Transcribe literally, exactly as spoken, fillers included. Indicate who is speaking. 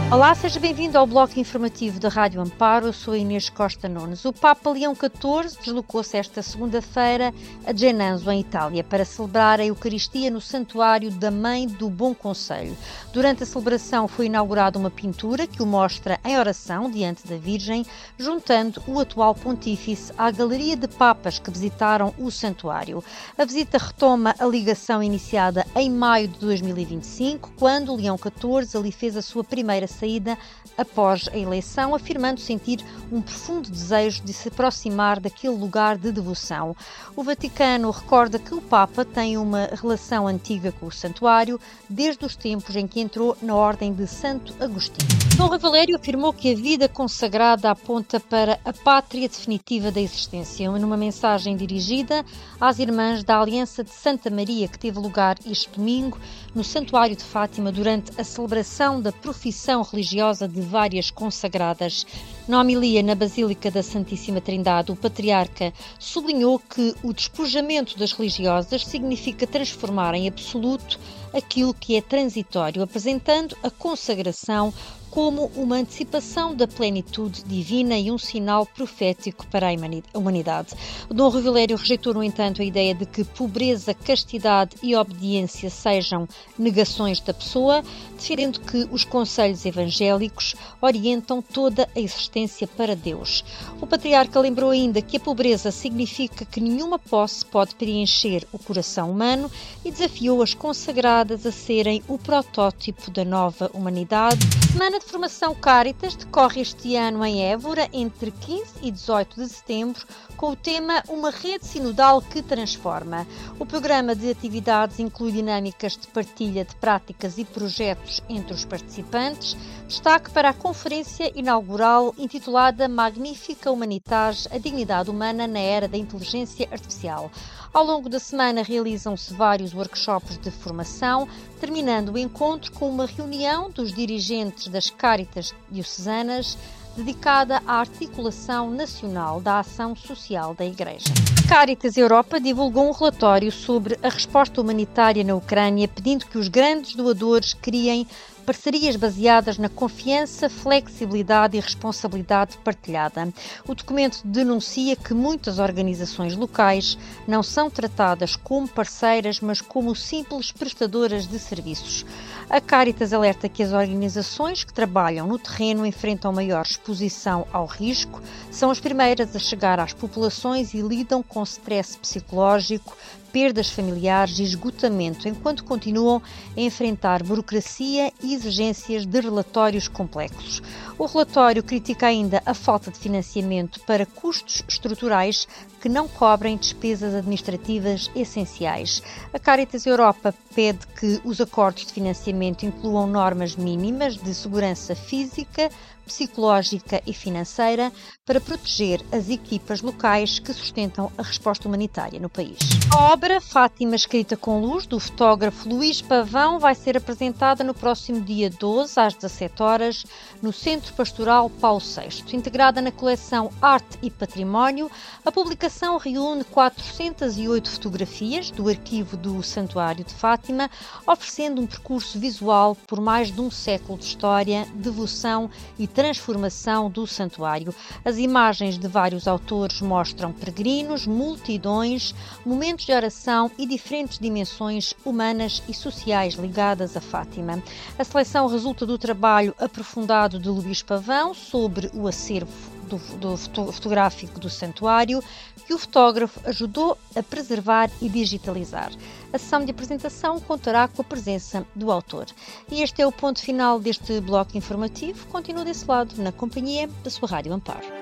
Speaker 1: Olá, seja bem-vindo ao bloco informativo da Rádio Amparo. Eu sou a Inês Costa Nunes. O Papa Leão catorze deslocou-se esta segunda-feira a Genanzo, em Itália, para celebrar a Eucaristia no Santuário da Mãe do Bom Conselho. Durante a celebração foi inaugurada uma pintura que o mostra em oração diante da Virgem, juntando o atual pontífice à galeria de papas que visitaram o santuário. A visita retoma a ligação iniciada em maio de dois mil e vinte e cinco, quando Leão catorze ali fez a sua primeira saída após a eleição, afirmando sentir um profundo desejo de se aproximar daquele lugar de devoção. O Vaticano recorda que o Papa tem uma relação antiga com o santuário, desde os tempos em que entrou na Ordem de Santo Agostinho. Dom Rui Valério afirmou que a vida consagrada aponta para a pátria definitiva da existência. Numa mensagem dirigida às irmãs da Aliança de Santa Maria, que teve lugar este domingo no Santuário de Fátima durante a celebração da profissão religiosa de várias consagradas. Na homilia na Basílica da Santíssima Trindade, o Patriarca sublinhou que o despojamento das religiosas significa transformar em absoluto aquilo que é transitório, apresentando a consagração como uma antecipação da plenitude divina e um sinal profético para a humanidade. O Dom Rui Valério rejeitou, no entanto, a ideia de que pobreza, castidade e obediência sejam negações da pessoa, defendendo que os conselhos evangélicos orientam toda a existência para Deus. O Patriarca lembrou ainda que a pobreza significa que nenhuma posse pode preencher o coração humano e desafiou as consagradas a serem o protótipo da nova humanidade. Semana de Formação Caritas decorre este ano em Évora, entre quinze e dezoito de setembro, com o tema Uma Rede Sinodal que Transforma. O programa de atividades inclui dinâmicas de partilha de práticas e projetos entre os participantes. Destaque para a conferência inaugural intitulada Magnífica Humanitas, a dignidade humana na era da inteligência artificial. Ao longo da semana realizam-se vários workshops de formação, terminando o encontro com uma reunião dos dirigentes das Cáritas diocesanas dedicada à articulação nacional da ação social da Igreja. A Cáritas Europa divulgou um relatório sobre a resposta humanitária na Ucrânia, pedindo que os grandes doadores criem parcerias baseadas na confiança, flexibilidade e responsabilidade partilhada. O documento denuncia que muitas organizações locais não são tratadas como parceiras, mas como simples prestadoras de serviços. A Cáritas alerta que as organizações que trabalham no terreno enfrentam maior exposição ao risco, são as primeiras a chegar às populações e lidam com stress psicológico, perdas familiares e esgotamento, enquanto continuam a enfrentar burocracia e exigências de relatórios complexos. O relatório critica ainda a falta de financiamento para custos estruturais que não cobrem despesas administrativas essenciais. A Cáritas Europa pede que os acordos de financiamento incluam normas mínimas de segurança física, psicológica e financeira para proteger as equipas locais que sustentam a resposta humanitária no país. A obra Fátima Escrita com Luz, do fotógrafo Luís Pavão, vai ser apresentada no próximo dia doze, às dezassete horas, no Centro Pastoral Paulo sexto. Integrada na coleção Arte e Património, a publicação reúne quatrocentas e oito fotografias do arquivo do Santuário de Fátima, oferecendo um percurso visual por mais de um século de história, devoção e transformação do santuário. As imagens de vários autores mostram peregrinos, multidões, momentos de oração e diferentes dimensões humanas e sociais ligadas a Fátima. A seleção resulta do trabalho aprofundado de Luís Pavão sobre o acervo do, do fotográfico do santuário, que o fotógrafo ajudou a preservar e digitalizar. A sessão de apresentação contará com a presença do autor. E este é o ponto final deste bloco informativo. Continua desse lado, na companhia da sua Rádio Amparo.